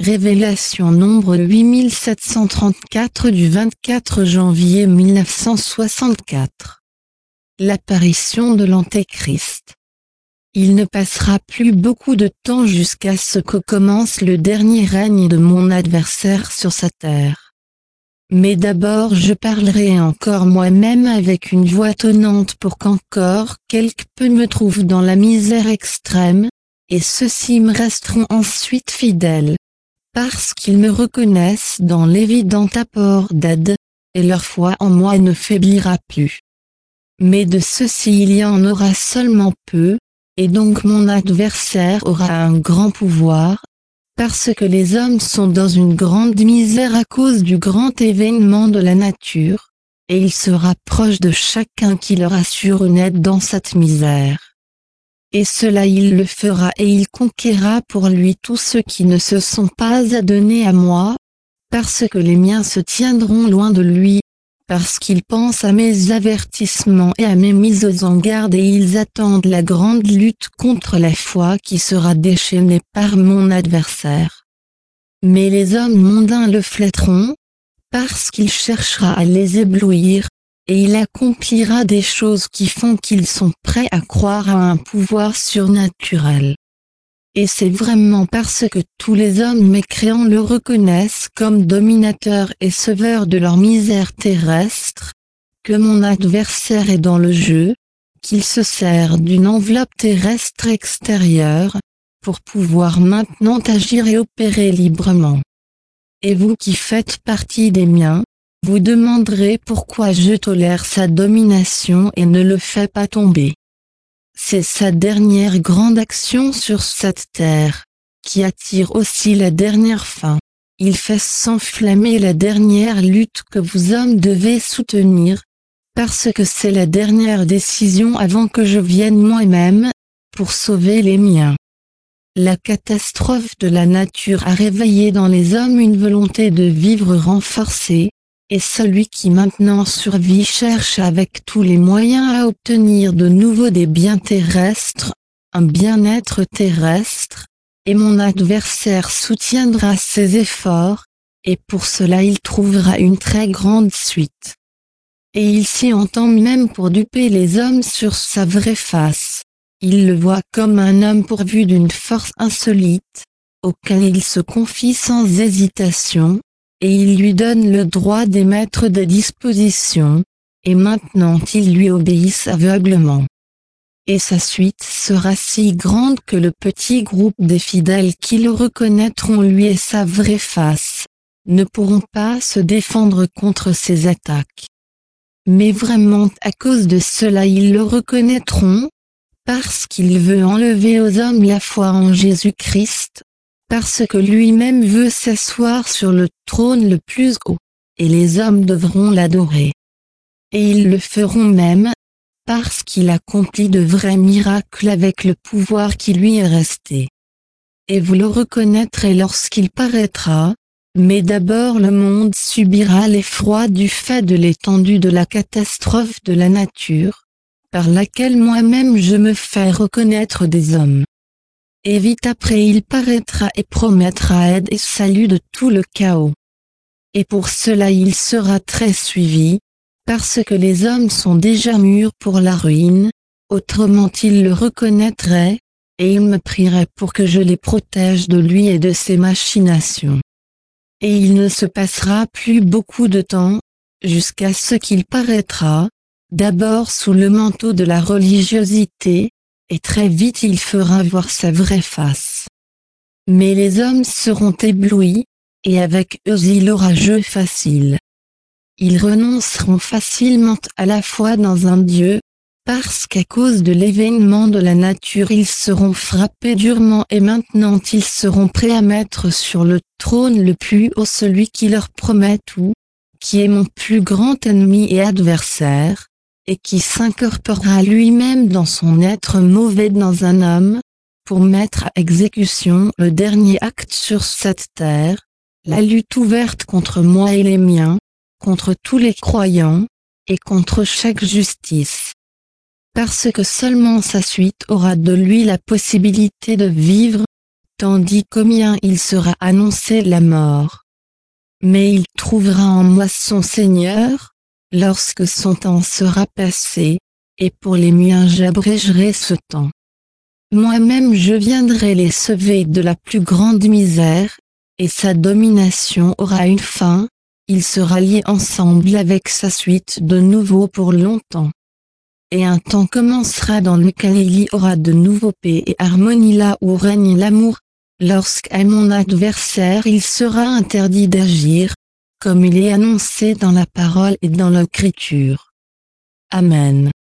Révélation nombre 8734 du 24 janvier 1964. L'apparition de l'Antéchrist. Il ne passera plus beaucoup de temps jusqu'à ce que commence le dernier règne de mon adversaire sur sa terre. Mais d'abord je parlerai encore moi-même avec une voix tonnante pour qu'encore quelque peu me trouvent dans la misère extrême, et ceux-ci me resteront ensuite fidèles. Parce qu'ils me reconnaissent dans l'évident apport d'aide, et leur foi en moi ne faiblira plus. Mais de ceux-ci il y en aura seulement peu, et donc mon adversaire aura un grand pouvoir, parce que les hommes sont dans une grande misère à cause du grand événement de la nature, et il sera proche de chacun qui leur assure une aide dans cette misère. Et cela il le fera et il conquérera pour lui tous ceux qui ne se sont pas adonnés à moi, parce que les miens se tiendront loin de lui, parce qu'ils pensent à mes avertissements et à mes mises en garde et ils attendent la grande lutte contre la foi qui sera déchaînée par mon adversaire. Mais les hommes mondains le flatteront, parce qu'il cherchera à les éblouir, et il accomplira des choses qui font qu'ils sont prêts à croire à un pouvoir surnaturel. Et c'est vraiment parce que tous les hommes mécréants le reconnaissent comme dominateur et sauveur de leur misère terrestre, que mon adversaire est dans le jeu, qu'il se sert d'une enveloppe terrestre extérieure, pour pouvoir maintenant agir et opérer librement. Et vous qui faites partie des miens, vous demanderez pourquoi je tolère sa domination et ne le fais pas tomber. C'est sa dernière grande action sur cette terre, qui attire aussi la dernière fin. Il fait s'enflammer la dernière lutte que vous hommes devez soutenir, parce que c'est la dernière décision avant que je vienne moi-même, pour sauver les miens. La catastrophe de la nature a réveillé dans les hommes une volonté de vivre renforcée, et celui qui maintenant survit cherche avec tous les moyens à obtenir de nouveau des biens terrestres, un bien-être terrestre, et mon adversaire soutiendra ses efforts, et pour cela il trouvera une très grande suite. Et il s'y entend même pour duper les hommes sur sa vraie face. Il le voit comme un homme pourvu d'une force insolite, auquel il se confie sans hésitation, et il lui donne le droit d'émettre des dispositions, et maintenant ils lui obéissent aveuglement. Et sa suite sera si grande que le petit groupe des fidèles qui le reconnaîtront lui et sa vraie face, ne pourront pas se défendre contre ses attaques. Mais vraiment à cause de cela ils le reconnaîtront, parce qu'il veut enlever aux hommes la foi en Jésus-Christ, parce que lui-même veut s'asseoir sur le trône le plus haut, et les hommes devront l'adorer. Et ils le feront même, parce qu'il accomplit de vrais miracles avec le pouvoir qui lui est resté. Et vous le reconnaîtrez lorsqu'il paraîtra, mais d'abord le monde subira l'effroi du fait de l'étendue de la catastrophe de la nature, par laquelle moi-même je me fais reconnaître des hommes. Et vite après il paraîtra et promettra aide et salut de tout le chaos. Et pour cela il sera très suivi, parce que les hommes sont déjà mûrs pour la ruine, autrement ils le reconnaîtraient, et ils me prieraient pour que je les protège de lui et de ses machinations. Et il ne se passera plus beaucoup de temps, jusqu'à ce qu'il paraîtra, d'abord sous le manteau de la religiosité, et très vite il fera voir sa vraie face. Mais les hommes seront éblouis, et avec eux il aura jeu facile. Ils renonceront facilement à la foi dans un Dieu, parce qu'à cause de l'événement de la nature ils seront frappés durement et maintenant ils seront prêts à mettre sur le trône le plus haut celui qui leur promet tout, qui est mon plus grand ennemi et adversaire, et qui s'incorporera lui-même dans son être mauvais dans un homme, pour mettre à exécution le dernier acte sur cette terre, la lutte ouverte contre moi et les miens, contre tous les croyants, et contre chaque justice. Parce que seulement sa suite aura de lui la possibilité de vivre, tandis combien il sera annoncé la mort. Mais il trouvera en moi son Seigneur, lorsque son temps sera passé, et pour les miens j'abrégerai ce temps. Moi-même je viendrai les sauver de la plus grande misère, et sa domination aura une fin, il sera lié ensemble avec sa suite de nouveau pour longtemps. Et un temps commencera dans lequel il y aura de nouveau paix et harmonie là où règne l'amour, lorsqu'à mon adversaire il sera interdit d'agir, comme il est annoncé dans la parole et dans l'écriture. Amen.